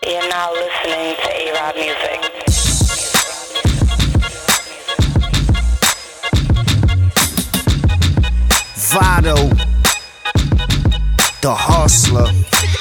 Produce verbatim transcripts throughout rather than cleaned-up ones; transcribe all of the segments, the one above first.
You're now listening to A-Rod Music. Vado, the hustler.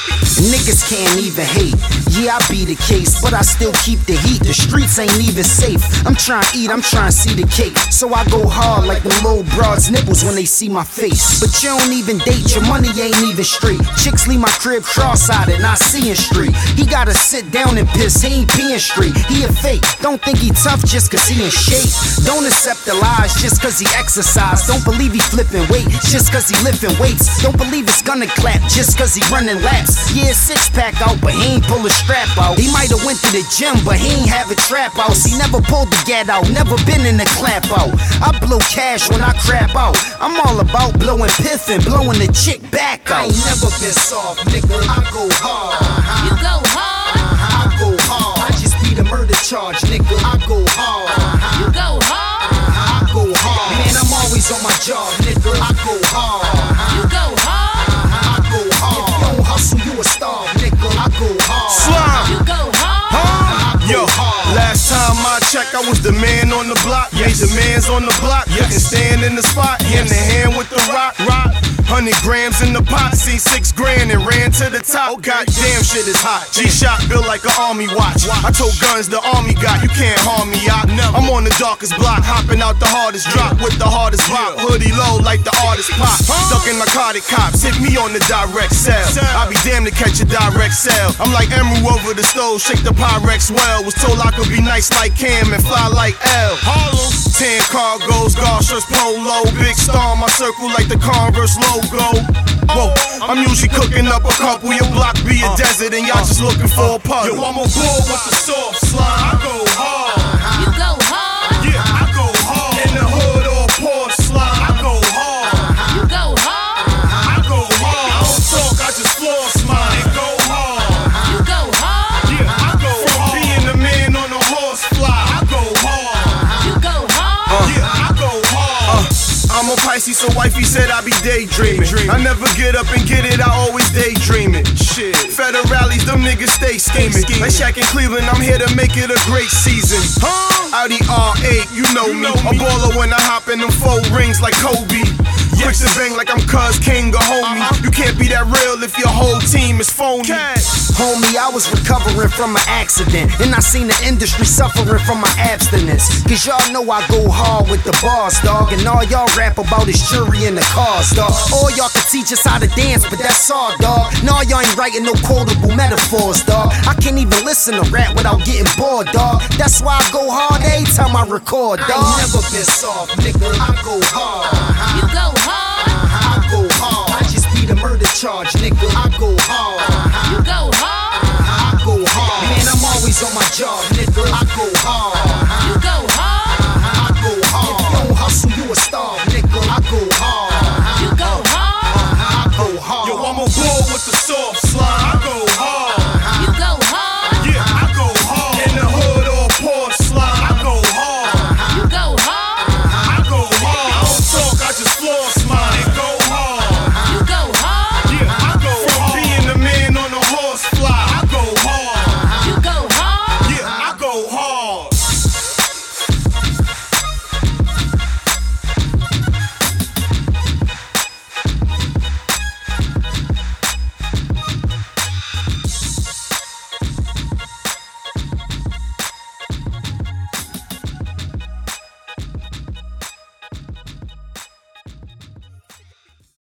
Niggas can't even hate. Yeah, I be the case, but I still keep the heat. The streets ain't even safe. I'm trying to eat, I'm trying to see the cake. So I go hard like them little broads' nipples when they see my face. But you don't even date, your money ain't even straight. Chicks leave my crib cross-eyed, not seeing straight. He gotta sit down and piss, he ain't peeing straight. He a fake, don't think he tough just cause he in shape. Don't accept the lies just cause he exercise. Don't believe he flipping weight just cause he lifting weights. Don't believe it's gonna clap just cause he running laps. Yeah, six pack out, but he ain't pull a strap out. He might have went to the gym, but he ain't have a trap house. He never pulled the gat out, never been in the clap out. I blow cash when I crap out. I'm all about blowing piff and blowing the chick back out. I ain't never been soft, nigga. I go hard. Uh-huh. You go hard. Uh-huh. I go hard. I just beat a murder charge, nigga. I go hard. Uh-huh. You go hard. Uh-huh. I go hard. Man, I'm always on my job, nigga. I go hard. Uh-huh. You go hard. Uh-huh. I go hard. If you don't hustle, you a starve, nigga. I go hard. Slime. You go hard. Huh? Yo, last time I checked, I was the man on the block. Yes. Major man's on the block. Yes. Couldn't stand in the spot. Hand in hand with the rock. Rock. Hundred grams in the pot, seen six grand and ran to the top. Oh goddamn, shit is hot. G-Shock built like an army watch. I told guns the army got, you can't harm me, I I'm on the darkest block, hopping out the hardest drop with the hardest rock. Hoodie low like the artist pop. Stuck in narcotic cops, hit me on the direct cell. I be damned to catch a direct sale. I'm like Emerald over the stove, shake the Pyrex well. Was told I could be nice like Cam and fly like L. Harlem, tan cargos, golf shirts, polo, big star on my circle like the Converse logo. Whoa, I'm usually cooking up a couple. Your block be a desert and y'all just looking for a puzzle. Yo, I'm on board with the soft slime. I go hard. You go hard. Yeah, I go hard. In the hood or poor slime. I go hard. You go hard. I go hard. I don't talk, I just floor smile. And go hard. You go hard. Yeah, I go hard. Being the man on the horse fly. I go hard. You go hard. Yeah, I go hard. Uh, I'm a Pisces, so wifey said I be daydreaming. I never get up and get it, I always daydreaming. Shit, federal rallies, them niggas stay scheming. Like Shaq in Cleveland, I'm here to make it a great season. Huh? Audi R eight, you know me. A baller when I hop in them four rings like Kobe. Quick to bang like I'm Cuz King or homie. You can't be that real if your whole team is phony. Homie, I was recovering from an accident, and I seen the industry suffering from my abstinence. Cause y'all know I go hard with the bars, dog. And all y'all rap about is jury in the cars, dog. All y'all can teach us how to dance, but that's all, dog. No, y'all ain't writing no quotable metaphors, dog. I can't even listen to rap without getting bored, dog. That's why I go hard every time I record, dog. I ain't never been soft, nigga. I go hard. You go hard. I go hard. I just beat a murder charge, nigga. I go hard. You go hard. I go hard. Man, I'm always on my job, nigga. I go hard.